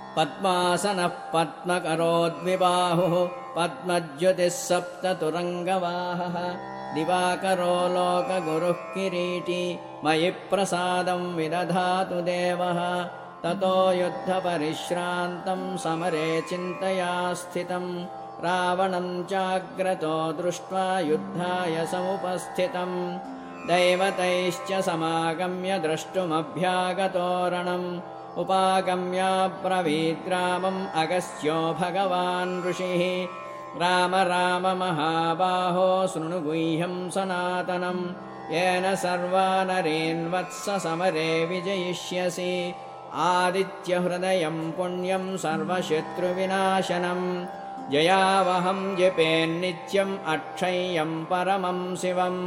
पद्मासनः पद्मकरोद्विबाहुः पद्मज्योतिः सप्ततुरङ्गवाहः दिवाकरो लोकगुरुः किरीटी मयि प्रसादं विदधातु देवः ततो युद्धपरिश्रान्तं समरे चिन्तया स्थितं रावणं चाग्रतो दृष्ट्वा युद्धाय समुपस्थितं दैवतैश्च समागम्य द्रष्टुमभ्यागतोरणम् उपागम्याब्रवीद्रामम् अगस्त्यो भगवान् ऋषिः राम राम महाबाहो शृणु गुह्यं सनातनम् येन सर्वा नरेन् वत्स समरे विजयिष्यसि आदित्यहृदयं पुण्यं सर्वशत्रुविनाशनम् जयावहं जपेन्नित्यम् अक्षय्यं परमं शिवम्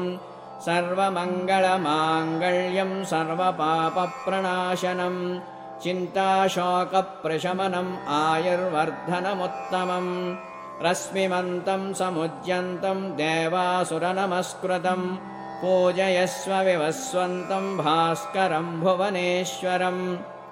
सर्वमङ्गलमाङ्गल्यं सर्वपापप्रणाशनम् चिन्ताशोकप्रशमनम् आयुर्वर्धनमुत्तमम् रश्मिमन्तं समुद्यन्तं देवासुरनमस्कृतम् पूजयस्व विवस्वन्तं भास्करं भुवनेश्वरम्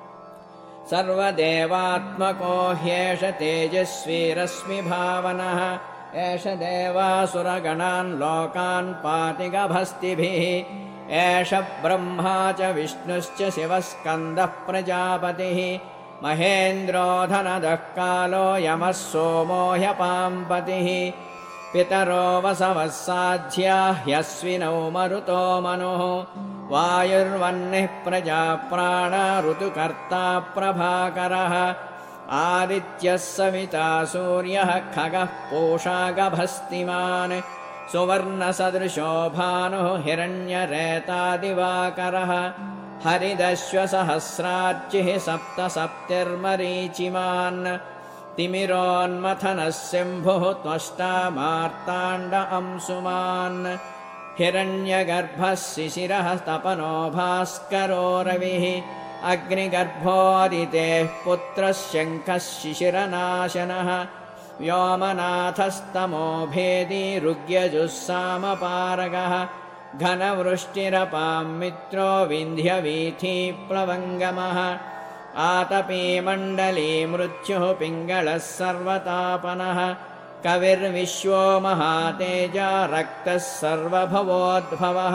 सर्वदेवात्मको ह्येष तेजस्वी रश्मिभावनः एष देवासुरगणान् लोकान् पाति गभस्तिभिः एष ब्रह्मा च विष्णुश्च शिवस्कन्दः प्रजापतिः महेन्द्रो धनदः कालो यमः सोमो ह्यपाम्पतिः पितरो वसवः साध्या ह्यश्विनौ मरुतो मनुः वायुर्वह्निः प्रजाप्राणा ऋतुकर्ता प्रभाकरः आदित्यः सविता सूर्यः खगः पूषा गभस्तिमान् सुवर्णसदृशो भानुः हिरण्यरेता दिवाकरः हरिदश्वसहस्रार्चिः सप्त सप्तिर्मरीचिमान् तिमिरोन्मथनः सिंहुः त्वष्टा मार्ताण्ड अंशुमान् हिरण्यगर्भः शिशिरः तपनो भास्करो रविः अग्निगर्भोदितेः पुत्रः शङ्खः शिशिरनाशनः व्योमनाथस्तमो भेदी ऋग्यजुस्सामपारगः घनवृष्टिरपां मित्रो विन्ध्यवीथीप्लवङ्गमः आतपी मण्डली मृत्युः पिङ्गलः सर्वतापनः कविर्विश्वो महातेजा रक्तः सर्वभवोद्भवः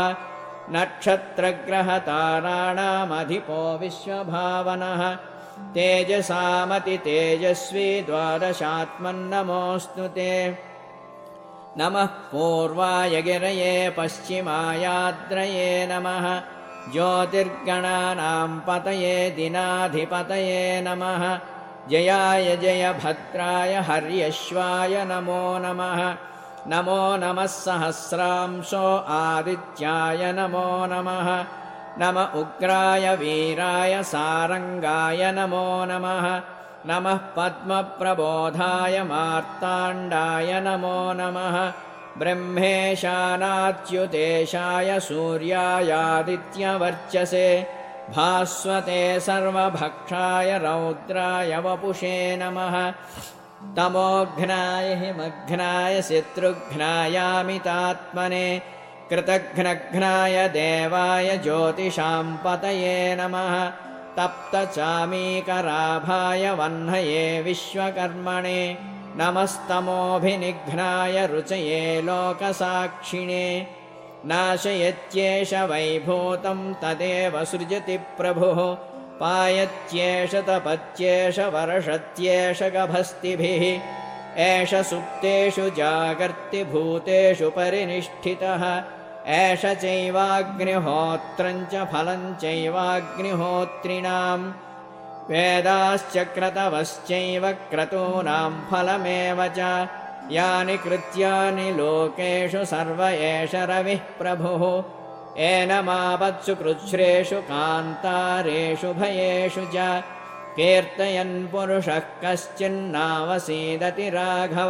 नक्षत्रग्रहताराणामधिपो विश्वभावनः तेजसामतितेजस्वी द्वादशात्मन्नमोऽस्तु ते नमः पूर्वाय गिरये पश्चिमायाद्रये नमः ज्योतिर्गणानां पतये दिनाधिपतये नमः जयाय जयभद्राय हर्यश्वाय नमो नमः नमो नमः सहस्रांशो आदित्याय नमो नमः नम उग्राय वीराय सारङ्गाय नमो नमः नमः पद्मप्रबोधाय मार्ताण्डाय नमो नमः ब्रह्मेशानाच्युतेशाय सूर्यायादित्यवर्चसे भास्वते सर्वभक्षाय रौद्राय वपुषे नमः तमोघ्नाय हिमघ्नाय शत्रुघ्नायामितात्मने कृतघ्नघ्नाय देवाय ज्योतिषां पतये नमः तप्तचामीकराभाय वह्नये विश्वकर्मणे नमस्तमोभिनिघ्नाय रुचये लोकसाक्षिणे नाशयत्येष वैभूतं तदेव सृजति प्रभुः पायत्येष तपत्येष वर्षत्येष गभस्तिभिः एष सुप्तेषु जागर्ति भूतेषु परिनिष्ठितः एष चैवाग्निहोत्रं च फलं चैवाग्निहोत्रिणां वेदाश्च क्रतवश्चैव क्रतूनां फलमेव च यानि कृत्यानि लोकेषु सर्व एष रविः प्रभुः एनमापत्सु कृच्छ्रेषु कान्तारेषु भयेषु च कीर्तयन् पुरुषः कश्चिन्नावसीदति राघव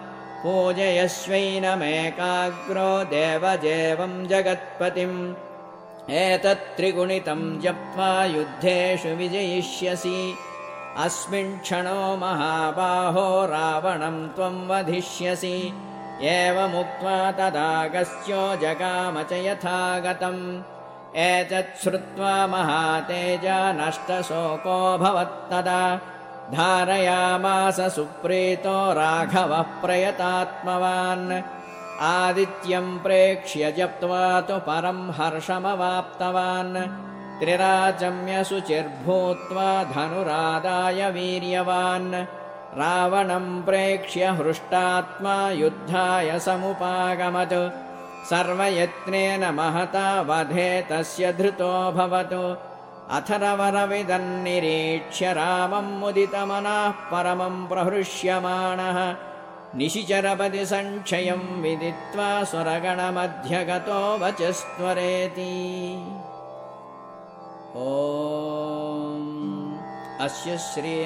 पूजयस्वैनमेकाग्रो देवजेवं जगत्पतिम् एतत्त्रिगुणितं जप्त्वा युद्धेषु विजयिष्यसि अस्मिन् क्षणो महाबाहो रावणं त्वं वधिष्यसि एवमुक्त्वा तदागस्त्यो जगाम च यथागतम् एतत् श्रुत्वा महातेजा नष्टशोको भवत्तदा धारयामास सुप्रीतो राघवः प्रयतात्मवान् आदित्यं प्रेक्ष्य जप्त्वा तु परं हर्षमवाप्तवान् त्रिराचम्य शुचिर्भूत्वा धनुरादाय वीर्यवान् रावणं प्रेक्ष्य हृष्टात्मा युद्धाय समुपागमत् सर्वयत्नेन महता वधे तस्य धृतोऽभवत् अथर्वणविदन्निरीक्ष्य रामं मुदितमनः परमं प्रहृष्यमाणः निशिचरपदि संक्षयं विदित्वा सुरगणमध्यगतो वचस्त्वरेति। अस्य श्री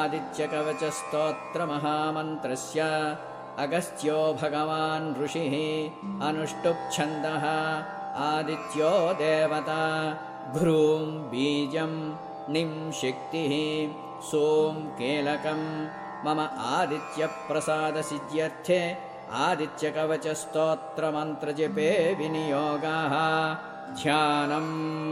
आदित्यकवचस्तोत्रमहामन्त्रस्य अगस्त्यो भगवान् ऋषिः अनुष्टुप्छन्दः आदित्यो देवता भ्रूं बीजं णिं शक्तिः सों कीलकं मम आदित्यप्रसादसिद्ध्यर्थे आदित्यकवचस्तोत्रमन्त्रजपे विनियोगाः ध्यानम्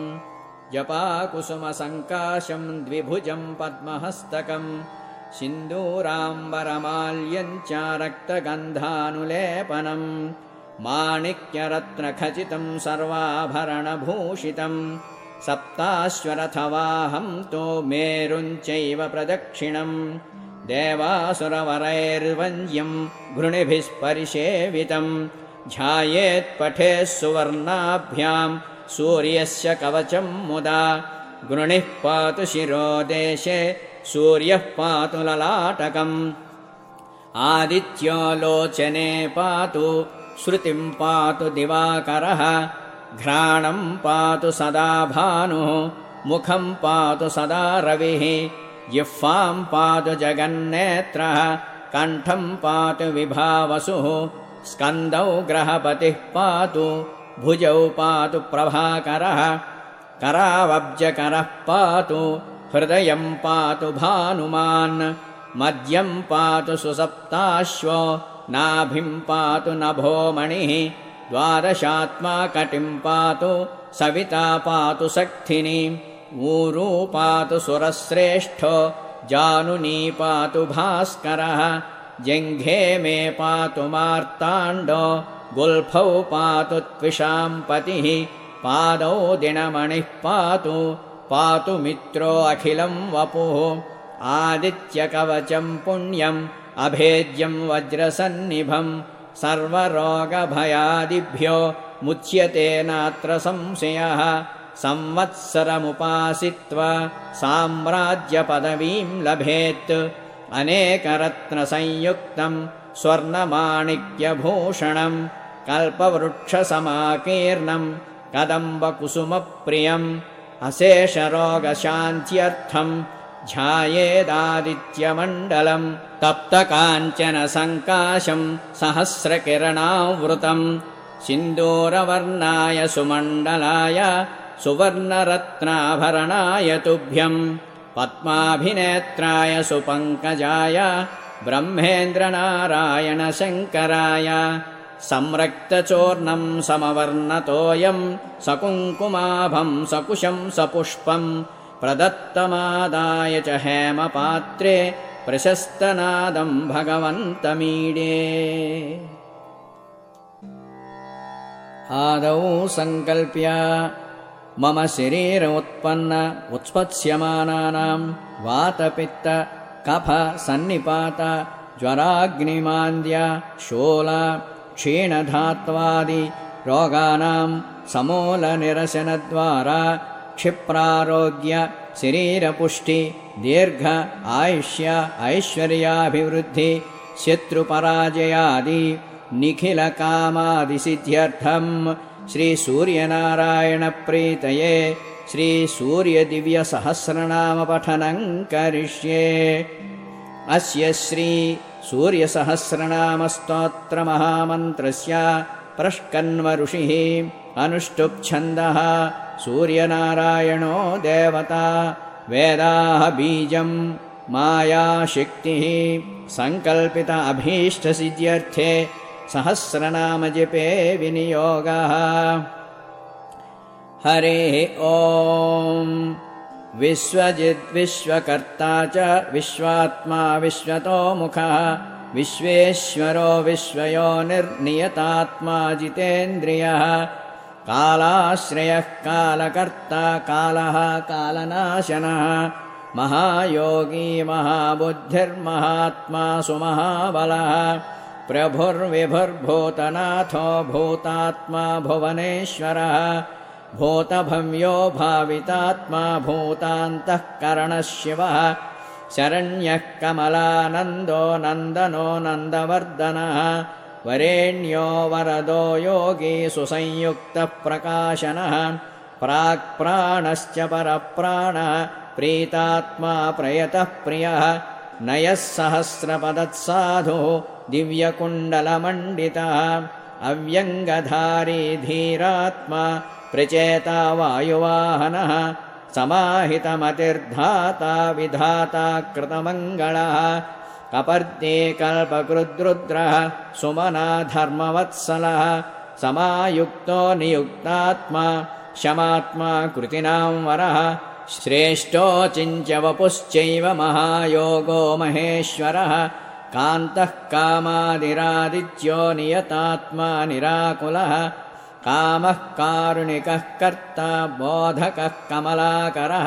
जपाकुसुमसङ्काशं द्विभुजं पद्महस्तकं सिन्दूराम्बरमाल्यं च रक्तगन्धानुलेपनं माणिक्यरत्नखचितं सर्वाभरणभूषितं सप्ताश्वरथवाहं तो मेरुञ्चैव प्रदक्षिणं देवासुरवरैर्वन्द्यं घृणिभिः परिसेवितं ध्यायेत्पठेः सुवर्णाभ्यां सूर्यस्य कवचं मुदा गृणिः पातु शिरोदेशे सूर्यः पातु ललाटकम् आदित्यो लोचने पातु श्रुतिं पातु दिवाकरः घ्राणं पातु सदा भानुः मुखं पातु सदा रविः जिह्वां पातु जगन्नेत्रः कण्ठं पातु विभावसुः स्कन्दौ ग्रहपतिः पातु भुजौ पातु प्रभाकरः करावब्जकरः पातु हृदयं पातु भानुमान् मध्यं पातु सुसप्ताश्वो नाभिं पातु नभोमणिः द्वादशात्मा कटिं पातु सविता पातु शक्तिनी ऊरू पातु सुरश्रेष्ठो जानुनी पातु भास्करः जङ्घे मे पातु मार्ताण्डो गुल्फौ पातु त्विषाम्पतिः पादौ दिनमणिः पातु पातु मित्रो अखिलं वपुः आदित्यकवचं पुण्यम् अभेद्यं वज्रसन्निभं सर्वरोगभयादिभ्यो मुच्यते नात्र संशयः संवत्सरमुपासित्वा साम्राज्यपदवीं लभेत् अनेकरत्नसंयुक्तं स्वर्णमाणिक्यभूषणं कल्पवृक्षसमाकीर्णं कदम्बकुसुमप्रियम् अशेषरोगशान्त्यर्थं ध्यायेदादित्यमण्डलं तप्तकाञ्चनसङ्काशं सहस्रकिरणावृतं सिन्दूरवर्णाय सुमण्डलाय सुवर्णरत्नाभरणाय तुभ्यं पद्माभिनेत्राय सुपङ्कजाय ब्रह्मेन्द्रनारायणशङ्कराय संरक्तचूर्णं समवर्णतोयं सकुङ्कुमाभं सकुशं सपुष्पं प्रदत्तमादाय च हेमपात्रे प्रशस्तनादं भगवन्तमीडे आदौ सङ्कल्प्य मम शरीर उत्पन्न उत्पत्स्यमानानां वातपित्त कफ सन्निपात ज्वराग्निमान्द्य शूल क्षीणधात्वादि रोगाणां समूलनिरसनद्वारा क्षिप्रारोग्य शरीरपुष्टि दीर्घ आयुष्य ऐश्वर्याभिवृद्धि शत्रुपराजयादि निखिलकामादिसिद्ध्यर्थं श्रीसूर्यनारायणप्रीतये श्रीसूर्यदिव्यसहस्रनामपठनं करिष्ये। अस्य श्रीसूर्यसहस्रनामस्तोत्रमहामन्त्रस्य प्रष्कन्व ऋषिः अनुष्टुप्छन्दः सूर्यनारायणो देवता वेदाः बीजं मायाशक्तिः संकल्पित अभीष्टसिद्ध्यर्थे सहस्रनामजपे विनियोगः। हरिः ॐ विश्वजिद्विश्वकर्ता च विश्वात्मा विश्वतोमुखः विश्वेश्वरो विश्वयोनिर्नियतात्मा जितेन्द्रियः कालाश्रयः कालकर्ता कालः कालनाशनः महायोगी महाबुद्धिर्महात्मा सुमहाबलः प्रभुर्विभुर्भूतनाथो भूतात्मा भुवनेश्वरः भूतभव्यो भावितात्मा भूतान्तःकरणः शिवः शरण्यः कमलानन्दो नन्दनो नन्दवर्धनः वरेण्यो वरदो योगी सुसंयुक्तः प्रकाशनः प्राक्प्राणश्च परप्राणः प्रीतात्मा प्रयतः प्रियः नयः सहस्रपदत्साधुः दिव्यकुण्डलमण्डितः अव्यङ्गधारी धीरात्मा प्रचेता वायुवाहनः समाहितमतिर्धाता विधाता कृतमङ्गलः कपर्दी कल्पकृद्रुद्रः सुमना धर्मवत्सलः समायुक्तो नियुक्तात्मा शमात्मा कृतिनां वरः श्रेष्ठो चिञ्चवपुश्चैव महायोगो महेश्वरः कान्तः कामादिरादित्यो नियतात्मा निराकुलः कामः कारुणिकः कर्ता बोधकः कमलाकरः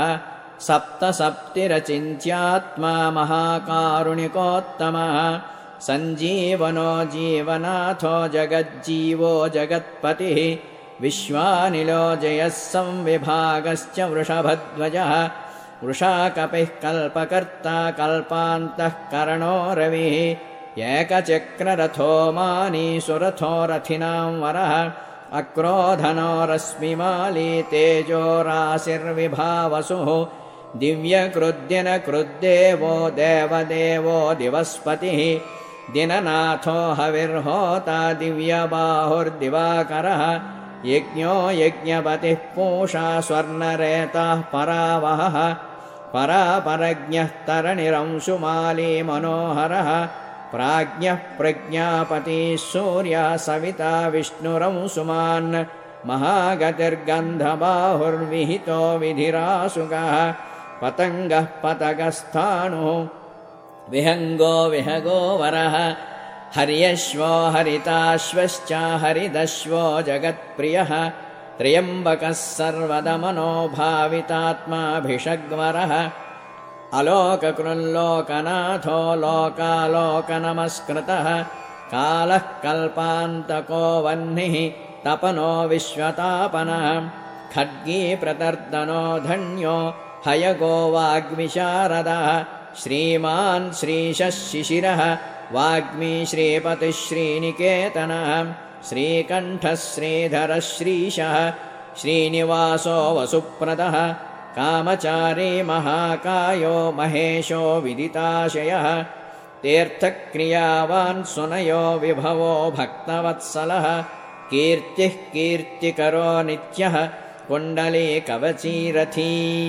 सप्तसप्तिरचिन्त्यात्मा महाकारुणिकोत्तमः सञ्जीवनो जीवनाथो जगज्जीवो जगत्पतिः विश्वानिलो जयः संविभागश्च वृषभध्वजः वृषाकपिः कल्पकर्ता कल्पान्तः करणो रविः एकचक्ररथो मानी सुरथो रथिनां वरः अक्रोधनो रश्मिमाली तेजो राशिर्विभावसुः दिव्यकृद्दिनकृद्देवो देवदेवो दिवस्पतिः दिननाथो हविर्होता दिव्यबाहुर्दिवाकरः यज्ञो यज्ञपतिः पूषा स्वर्णरेताः परावहः परापरज्ञः तरणिरंशुमाली मनोहरः प्राज्ञः प्रज्ञापतिः सूर्यः सविता विष्णुरंशुमान् महागतिर्गन्धबाहुर्विहितो विधिरासुगः पतङ्गः पतगस्थाणुः विहङ्गो विहगो वरः हर्यश्वो हरिताश्वश्च हरिदश्वो जगत्प्रियः त्र्यम्बकः सर्वदमनो भावितात्माभिषग्वरः अलोककृल्लोकनाथो लोकालोकनमस्कृतः कालः कल्पान्तको वह्निः तपनो विश्वतापनः खड्गी प्रतर्दनो धन्यो हयगो वाग्विशारदः श्रीमान् श्रीशः शिशिरः वाग्मी श्रीपतिः श्रीनिकेतनः श्रीकण्ठः श्रीधरः श्रीशः श्रीनिवासो वसुप्रदः कामचारी महाकायो महेशो विदिताशयः तीर्थक्रियावान् सुनयो विभवो भक्तवत्सलः कीर्तिः कीर्तिकरो नित्यः कुण्डली कवचीरथी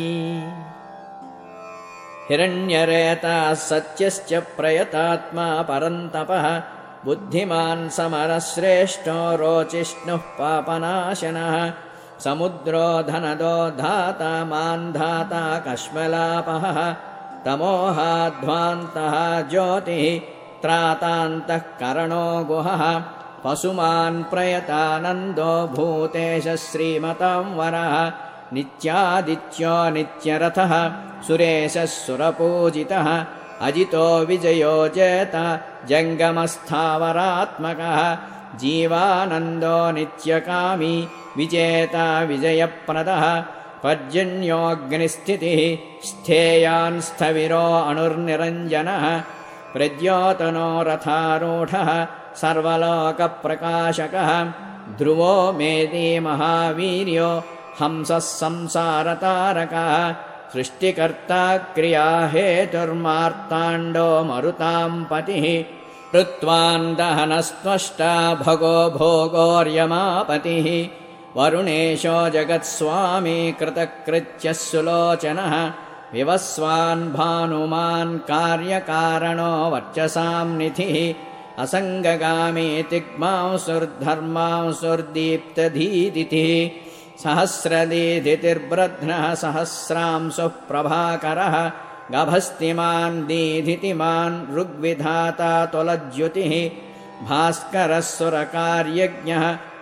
हिरण्यरेता सत्यश्च प्रयतात्मा परन्तपः बुद्धिमान् समरश्रेष्ठो रोचिष्णुः पापनाशनः समुद्रो धनदो धाता मान्धाता कश्मलापहः तमोहाध्वान्तः ज्योतिः त्रातान्तः करणो गुहः पशुमान् प्रयतानन्दो भूतेशः श्रीमतां वरः नित्यादित्यो नित्यरथः सुरेशः सुरपूजितः अजितो विजयो जेता जङ्गमस्थावरात्मकः जीवानन्दो नित्यकामी विजेता विजयप्रदः पर्जन्योऽग्निस्थितिः स्थेयान् स्थविरो अणुर्निरञ्जनः प्रद्योतनो रथारूढः सर्वलोकप्रकाशकः ध्रुवो मेदी महावीर्यो हंसः संसारतारकः सृष्टिकर्ता क्रियाहेतुर्मार्ताण्डो मरुतां पतिः ऋत्वान् दहनस्त्वष्टा भगो भोगोर्यमापतिः वरुणेशो जगत्स्वामी कृतकृत्यः सुलोचनः विवस्वान् भानुमान् कार्यकारणो वर्चसां निधिः असङ्गगामी तिग्मांसुर्धर्मांसुर्दीप्तधीदितिः सहस्रदीधितिर्ब्रध्नः सहस्रांशुः प्रभाकरः गभस्तिमान् दीधितिमान् ऋग्विधाता तुलज्युतिः भास्करः सुरकार्यज्ञः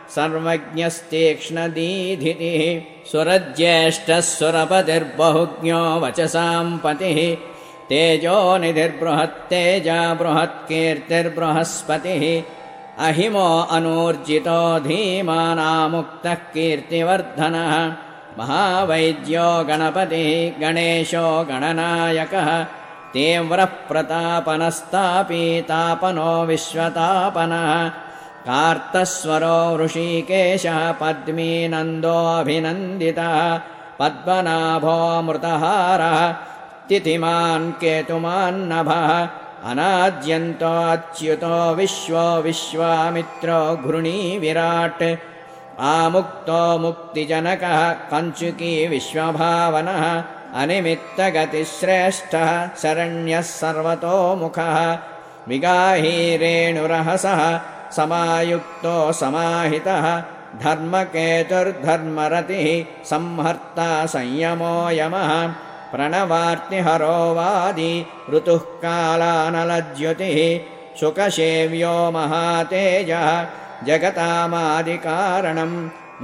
सर्वज्ञस्तीक्ष्णदीधितिः सुरज्येष्ठः सुरपतिर्बहुज्ञो वचसां पतिः तेजोनिधिर्बृहत्तेजा बृहत्कीर्तिर्बृहस्पतिः अहिमो अनूर्जितो धीमानामुक्तः कीर्तिवर्धनः महावैद्यो गणपतिः गणेशो गणनायकः तीव्रः प्रतापनस्तापी तापनो विश्वतापनः कार्तस्वरो वृषीकेशः पद्मीनन्दोऽभिनन्दितः पद्मनाभोऽमृतहारः तिथिमान् केतुमान्नभः अनाद्यन्तो अच्युतो विश्वो विश्वामित्रो घृणी विराट् आमुक्तो मुक्तिजनकः कञ्चुकी विश्वभावनः अनिमित्तगतिश्रेष्ठः शरण्यः सर्वतोमुखः विगाहीरेणुरहसः समायुक्तो समाहितः धर्मकेतुर्धर्मरतिः संहर्ता संयमो यमः प्रणवार्तिहरो वादी ऋतुः कालानलज्युतिः शुकसेव्यो महातेजः जगतामादिकारणम्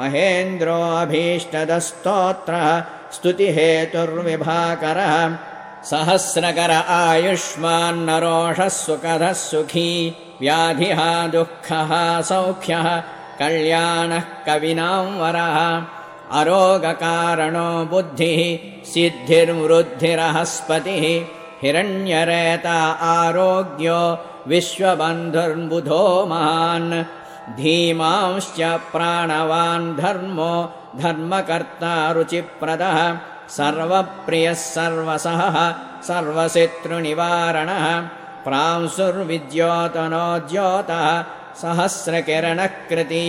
महेन्द्रोऽभीष्टदस्तोत्रः स्तुतिहेतुर्विभाकरः सहस्रकर आयुष्मान्नरोषः सुखदः सुखी व्याधिः दुःखः सौख्यः कल्याणः कविनां वरः अरोगकारणो बुद्धिः सिद्धिर्वृद्धिरहस्पतिः हिरण्यरेता आरोग्यो विश्वबन्धुर्बुधो महान् धीमांश्च प्राणवान् धर्मो धर्मकर्ता रुचिप्रदः सर्वप्रियः सर्वसहः सर्वशत्रुनिवारणः प्रांशुर्विद्योतनो द्योतः सहस्रकिरणकृती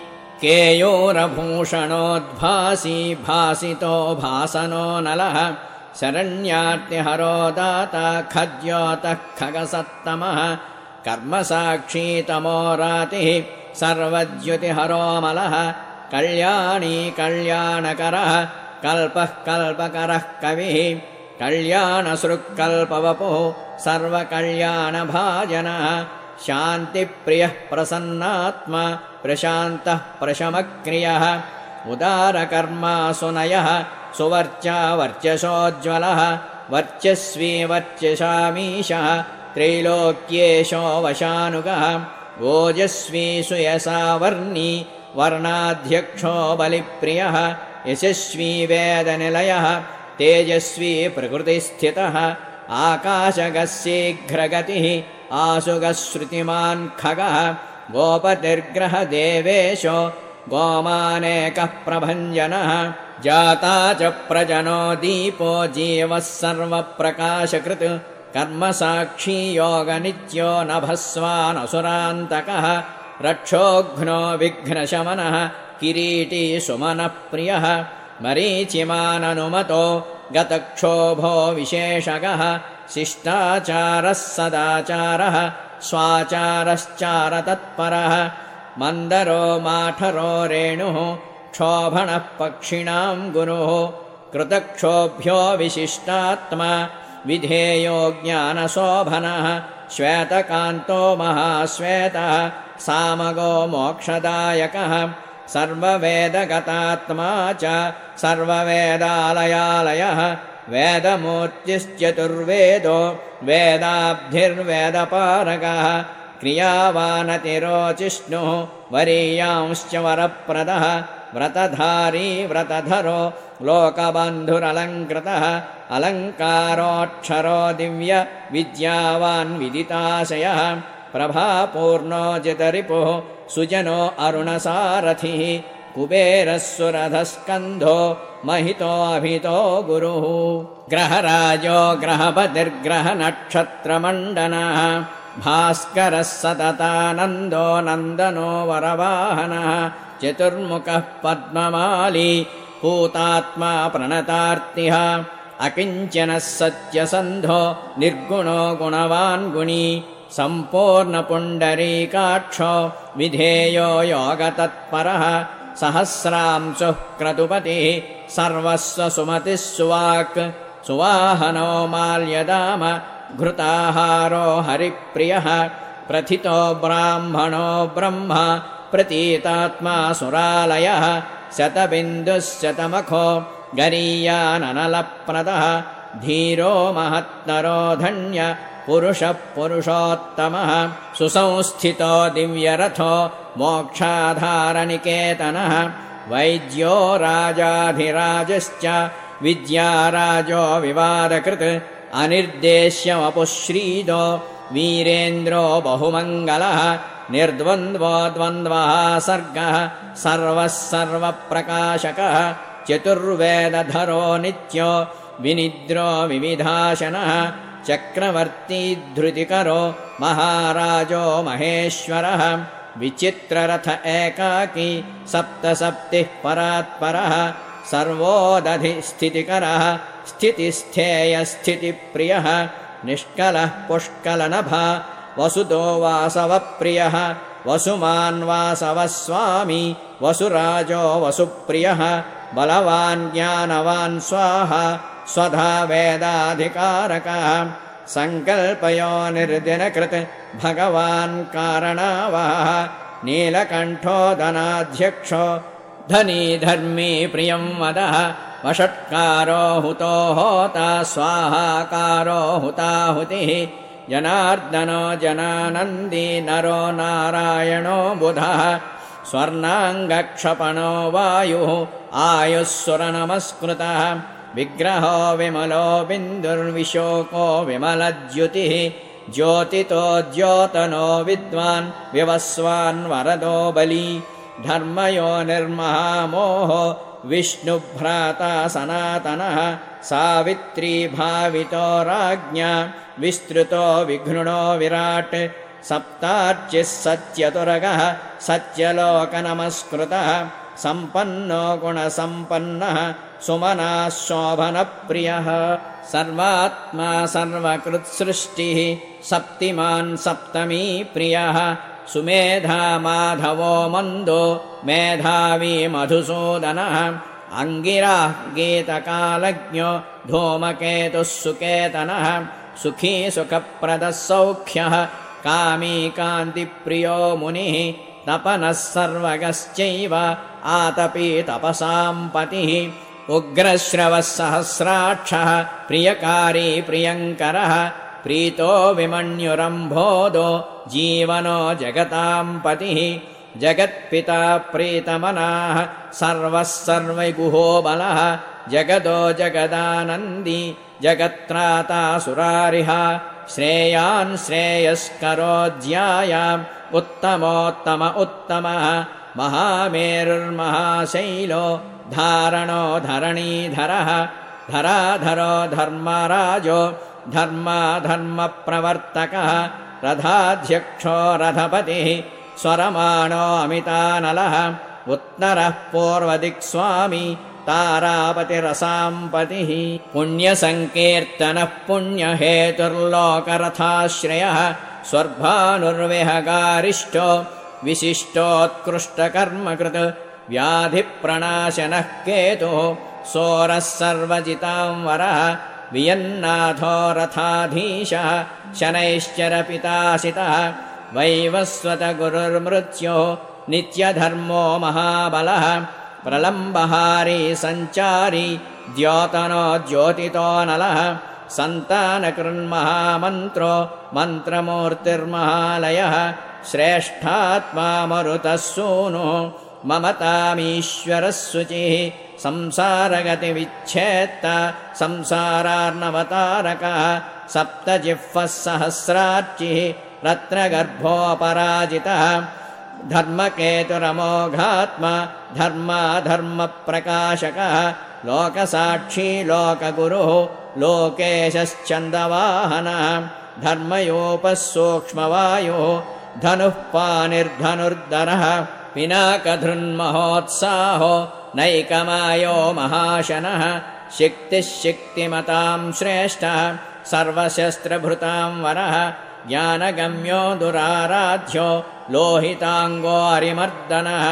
केयूरभूषणोद्भासी भासितो भासनो नलः शरण्यार्तिहरो दाता खद्योतः खगसत्तमः कर्मसाक्षी तमो रातिः सर्वद्युतिहरो मलः कल्याणी कल्याणकरः कल्पः कल्पकरः कविः कल्याणसृक्कल्पवपुः सर्वकल्याणभाजनः शान्तिप्रियः प्रसन्नात्मा प्रशान्तः प्रशमक्रियः उदारकर्मा सुनयः सुवर्चा वर्चसोज्ज्वलः वर्चस्वी वर्चसामीशः त्रैलोक्येशो वशानुगः ओजस्वी सुयसा वर्णी वर्णाध्यक्षो बलिप्रियः यशस्वी वेदनिलयः तेजस्वी प्रकृतिस्थितः आकाशगः शीघ्रगतिः आशुगः श्रुतिमान् खगः गोपतिर्ग्रहदेवेशो गोमानेकः प्रभञ्जनः जाता च प्रजनो दीपो जीवः सर्वप्रकाशकृत् कर्मसाक्षी योगनित्यो नभस्वानसुरान्तकः रक्षोघ्नो विघ्नशमनः किरीटी सुमनप्रियः मरीचिमाननुमतो गतक्षोभो विशेषगः शिष्टाचारः सदाचारः स्वाचारश्चारतत्परः मन्दरो माठरो रेणुः क्षोभणः पक्षिणां गुरुः कृतक्षोभ्यो विशिष्टात्मा विधेयो ज्ञानशोभनः श्वेतकान्तो महाश्वेतः सामगो मोक्षदायकः सर्ववेदगतात्मा च सर्ववेदालयालयः वेदमूर्तिश्चतुर्वेदो वेदाब्धिर्वेदपारगः क्रियावानतिरोचिष्णुः वरीयांश्च वरप्रदः व्रतधारी व्रतधरो लोकबन्धुरलङ्कृतः अलङ्कारोऽक्षरो दिव्य विद्यावान् विदिताशयः प्रभापूर्णो जितरिपुः सुजनो अरुणसारथिः कुबेरः सुरधस्कन्धो महितोऽभितो गुरुः ग्रहराजो ग्रहपतिर्ग्रहनक्षत्रमण्डनः भास्करः सततानन्दो नन्दनो वरवाहनः चतुर्मुखः पद्ममाली पूतात्मा प्रणतार्तिः अकिञ्चनः सत्यसन्धो निर्गुणो गुणवान् गुणी सम्पूर्णपुण्डरीकाक्षो विधेयो योगतत्परः सहस्रांशुः क्रतुपतिः सर्वस्वसुमतिः सुवाक् सुवाहनो माल्यदाम घृताहारो हरिप्रियः प्रथितो ब्राह्मणो ब्रह्म प्रतीतात्मा सुरालयः शतबिन्दुः शतमखो गरीयाननलप्रदः धीरो महत्तरो धन्य पुरुषः पुरुषोत्तमः सुसंस्थितो दिव्यरथो मोक्षाधारनिकेतनः वैद्यो राजाधिराजश्च विद्याराजो विवादकृत् अनिर्देश्यमपुश्रीदो वीरेन्द्रो बहुमङ्गलः निर्द्वन्द्वो द्वन्द्वः सर्गः सर्वः सर्वप्रकाशकः चतुर्वेदधरो नित्यो विनिद्रो विविधाशनः चक्रवर्ती धृतिकरो महाराजो महेश्वरः विचित्ररथ एकाकी सप्तसप्तिः परात्परः सर्वोदधिस्थितिकरः स्थितिस्थेयस्थितिप्रियः निष्कलः पुष्कलनभः वसुतो वासवप्रियः वसुमान् वासवः स्वामी वसुराजो वसुप्रियः बलवान् ज्ञानवान् स्वाहा स्वधा वेदाधिकारकः सङ्कल्पयो निर्दिनकृत् भगवान् कारणवाः नीलकण्ठो धनाध्यक्षो धनी धर्मी प्रियं वदः वषट्कारो हुतो होता स्वाहाकारो हुताहुतिः जनार्दनो जनानन्दी नरो नारायणो बुधः स्वर्णाङ्गक्षपणो वायुः आयुः सुरनमस्कृतः विग्रहो विमलो बिन्दुर्विशोको विमलद्युतिः ज्योतितो द्योतनो विद्वान् विवस्वान् वरदो बली धर्मयो निर्महामोहो विष्णुभ्राता सनातनः सावित्री भावितो राज्ञा विस्तृतो विघ्नुणो विराट् सप्तार्चिः सत्यतुरगः सत्यलोकनमस्कृतः सम्पन्नो गुणसम्पन्नः सुमनाः शोभनप्रियः सर्वात्मा सर्वकृत्सृष्टिः सप्तिमान् सप्तमी प्रियः सुमेधा माधवो मन्दो मेधावी मधुसूदनः अङ्गिराः गीतकालज्ञो धूमकेतुः सुकेतनः सुखी सुखप्रदः सौख्यः कामी कान्तिप्रियो मुनिः तपनः सर्वगश्चैव आतपी तपसां पतिः उग्रश्रवः सहस्राक्षः प्रियकारी प्रियङ्करः प्रीतो विमन्युरम्भोदो जीवनो जगतां पतिः जगत्पिता प्रीतमनाः सर्वः सर्वैगुहो बलः जगदो जगदानन्दी जगत्त्राता सुरारिः श्रेयान् श्रेयस्करो ज्यायाम् उत्तमोत्तम उत्तमः महामेरुर्महाशैलो धारणो धरणीधरः धराधरो धर्मराजो धर्माधर्मप्रवर्तकः रथाध्यक्षो रथपतिः स्वरमाणो अमितानलः उत्तरः पूर्वदिक्स्वामी तारापतिरसाम्पतिः पुण्यसङ्कीर्तनः पुण्यहेतुर्लोकरथाश्रयः स्वर्भानुर्विहगारिष्टो विशिष्टोत्कृष्टकर्मकृत् व्याधिप्रणाशनः केतुः सोरः सर्वजितां वरः वियन्नाथो रथाधीशः शनैश्चरपितासितः वैवस्वतगुरुर्मृत्यो नित्यधर्मो महाबलः प्रलम्बहारी सञ्चारी द्योतनो द्योतितो नलः सन्तानकृन्महामन्त्रो मन्त्रमूर्तिर्महालयः श्रेष्ठात्मा मरुतः सूनुः ममतामीश्वरः शुचिः संसारगतिविच्छेत्ता संसारार्णवतारकः सप्तजिह्वः सहस्रार्चिः रत्नगर्भोऽपराजितः धर्मकेतुरमोघात्मा धर्माधर्मप्रकाशकः लोकसाक्षी लोकगुरुः लोकेशश्चन्दवाहनः धर्मयोपः सूक्ष्मवायुः धनुः पानिर्धनुर्धरः पिनाकधृन्महोत्साहो नैकमायो महाशनः शक्तिः शक्तिमतां श्रेष्ठः सर्वशस्त्रभृतां वरः ज्ञानगम्यो दुराराध्यो लोहिताङ्गो हरिमर्दनः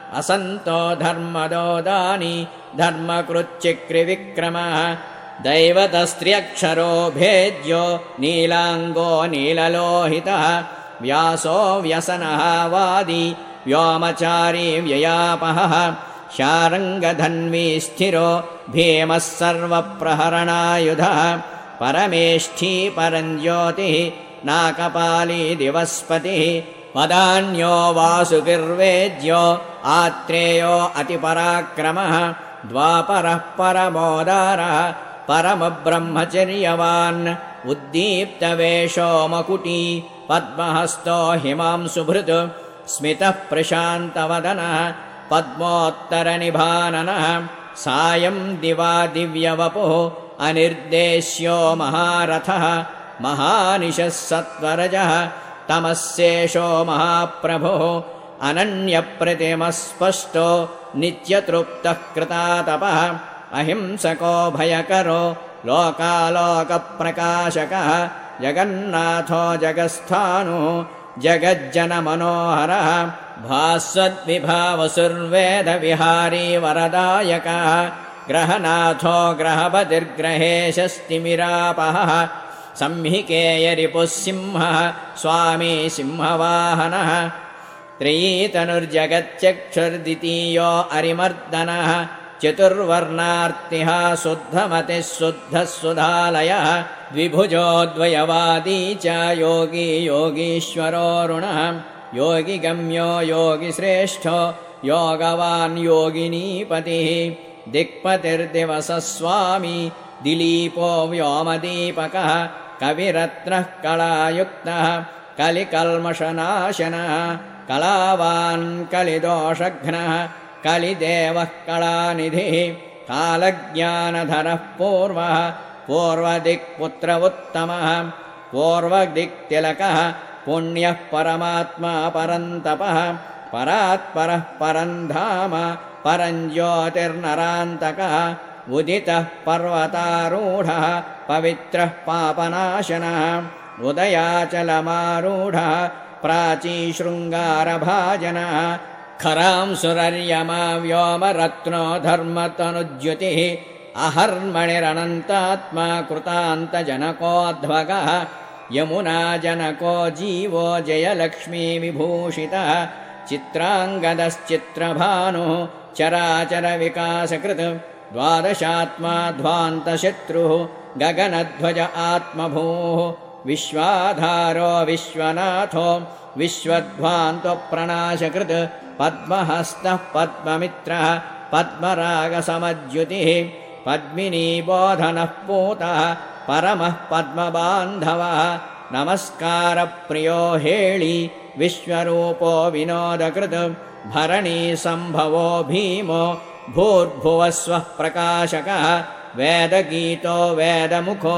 असन्तो धर्मदोदानी धर्मकृच्चिक्रिविक्रमः दैवतस्त्र्यक्षरो भेद्यो नीलाङ्गो नीललोहितः व्यासो व्यसनः वादी व्योमचारी व्ययापहः शारङ्गधन्वी स्थिरो भीमः सर्वप्रहरणायुधः परमेष्ठी परञ्ज्योतिः नाकपाली दिवस्पतिः वदान्यो वासुकिर्वेद्यो आत्रेयो अतिपराक्रमः द्वापरः परमोदारः परमब्रह्मचर्यवान् उद्दीप्तवेषो मकुटी पद्महस्तो हिमांशुभृत् स्मितः प्रशान्तवदनः पद्मोत्तरनिभाननः सायं दिवा दिव्यवपुः अनिर्देश्यो महारथः महानिशः सत्वरजः तमस्येषो महाप्रभुः अनन्यप्रतिमस्पष्टो नित्यतृप्तः कृतातपः अहिंसको भयकरो लोकालोकप्रकाशकः जगन्नाथो जगत्स्थाणुः जगज्जनमनोहरः भास्वद्विभावसुर्वेदविहारी वरदायकः ग्रहनाथो ग्रहपतिर्ग्रहेशस्तिमिरापहः संहिकेयरिपुः सिंहः स्वामी सिंहवाहनः त्रयीतनुर्जगच्चक्षुर्द्वितीयो अरिमर्दनः चतुर्वर्णार्तिः शुद्धमतिः शुद्धः सुधालयः द्विभुजो द्वयवादी च योगी योगीश्वरोरुणः योगिगम्यो योगिश्रेष्ठो योगवान् योगिनीपतिः दिक्पतिर्दिवसः स्वामी दिलीपो व्योमदीपकः कविरत्नः कलायुक्तः कलिकल्मषनाशनः कलावान् कलिदोषघ्नः कलिदेवः कलानिधिः कालज्ञानधरः पूर्वः पूर्वदिक्पुत्र उत्तमः पूर्वदिक्तिलकः पुण्यः परमात्मा परन्तपः परात्परः परन्धाम परञ्ज्योतिर्नरान्तकः उदितः पर्वतारूढः पवित्रः पापनाशनः उदयाचलमारूढः प्राचीशृङ्गारभाजनः खरांसुरर्यमा व्योमरत्नो धर्मतनुज्युतिः अहर्मणिरनन्तात्मा कृतान्तजनकोऽध्वगः यमुनाजनको जीवो जयलक्ष्मीविभूषितः चित्राङ्गदश्चित्रभानुः चराचरविकासकृत् द्वादशात्मा ध्वान्तशत्रुः गगनध्वज आत्मभूः विश्वाधारो विश्वनाथो विश्वध्वान्तप्रणाशकृत् पद्महस्तः पद्ममित्रः पद्मरागसमज्युतिः पद्मिनीबोधनः पूतः परमः पद्मबान्धवः नमस्कारप्रियो हेळि विश्वरूपो विनोदकृत् भरणीसम्भवो भीमो भूर्भुवस्वः प्रकाशकः वेदगीतो वेदमुखो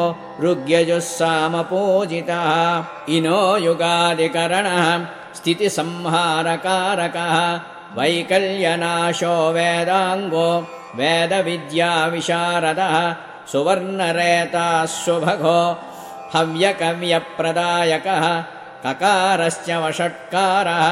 ऋग्यजुस्सामपूजितः इनो युगादिकरणः स्थितिसंहारकारकः वैकल्यनाशो वेदाङ्गो वेदविद्याविशारदः सुवर्णरेताः शुभगो हव्यकव्यप्रदायकः ककारश्च वषट्कारः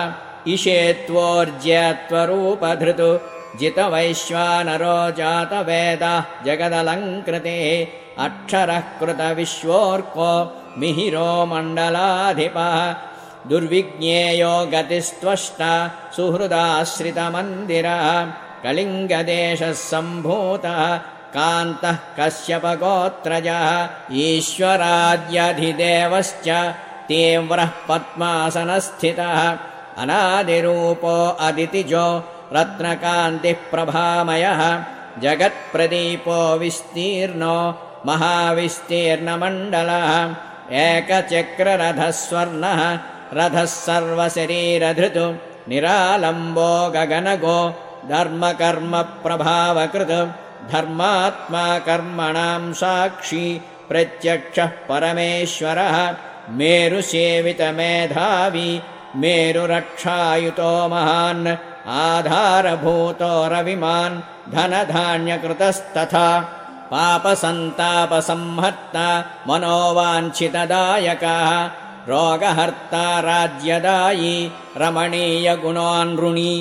इषेत्वोर्ज्यत्वरूपधृतु जितवैश्वानरो जातवेदः जगदलङ्कृतिः अक्षरः कृतविश्वोर्को मिहिरो मण्डलाधिपः दुर्विज्ञेयो गतिस्त्वष्टा सुहृदाश्रितमन्दिरः कलिङ्गदेशः सम्भूतः कान्तः कश्यपगोत्रजः ईश्वराद्यधिदेवश्च तीव्रः पद्मासनस्थितः अनादिरूपो अदितिजो रत्नकान्तिः प्रभामयः जगत्प्रदीपो विस्तीर्णो महाविस्तीर्णमण्डलः एकचक्ररथः स्वर्णः रथः सर्वशरीरधृतु निरालम्बो गगनगो धर्मकर्मप्रभावकृत् धर्मात्मा कर्मणां साक्षी प्रत्यक्षः परमेश्वरः मेरुसेवितमेधावी मेरुरक्षायुतो महान् आधारभूतो रविमान् धनधान्यकृतस्तथा पापसन्तापसंहर्ता मनोवाञ्छितदायकः रोगहर्ता राज्यदायी रमणीयगुणोन्नृणी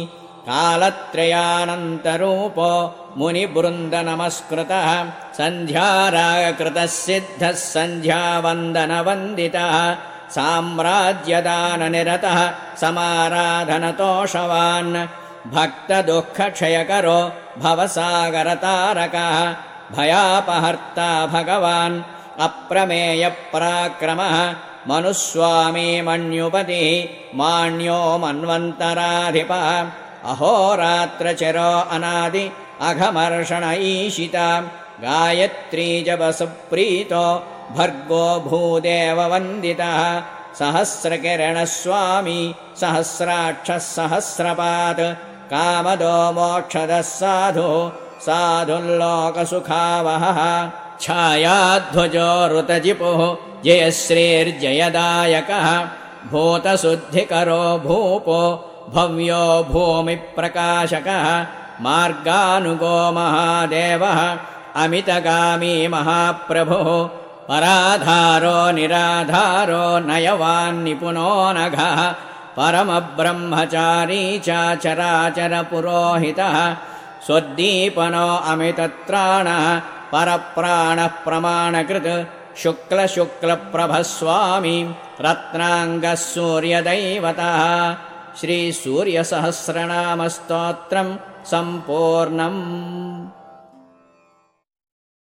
कालत्रयानन्तरूपो मुनिवृन्दनमस्कृतः सन्ध्यारागकृतः सिद्धः सन्ध्यावन्दनवन्दितः साम्राज्यदाननिरतः समाराधनतोषवान् भक्तदुःखक्षयकरो भवसागरतारकः भयापहर्ता भगवान् अप्रमेयपराक्रमः मनुस्वामी मन्युपतिः मान्यो मन्वन्तराधिपः अहोरात्रचिरो अनादि अघमर्षण ईशिता गायत्री जपसुप्रीतो भर्गो भूदेववन्दितः सहस्रकिरणस्वामी सहस्राक्षः सहस्रपात् कामदो मोक्षदः साधुः साधुल्लोकसुखावहः छायाध्वजो ऋतजिपुः जयश्रीर्जयदायकः भूतशुद्धिकरो भूपो भव्यो भूमिप्रकाशकः मार्गानुगो महादेवः अमितगामी महाप्रभुः पराधारो निराधारो नयवान्निपुनो नघः परमब्रह्मचारी च चराचरपुरोहितः स्वद्दीपनो अमितत्राणः परप्राणः प्रमाणकृत् शुक्लशुक्लप्रभस्वामी रत्नाङ्गः सूर्यदैवतः श्रीसूर्यसहस्रनामस्तोत्रम् सम्पूर्णम्।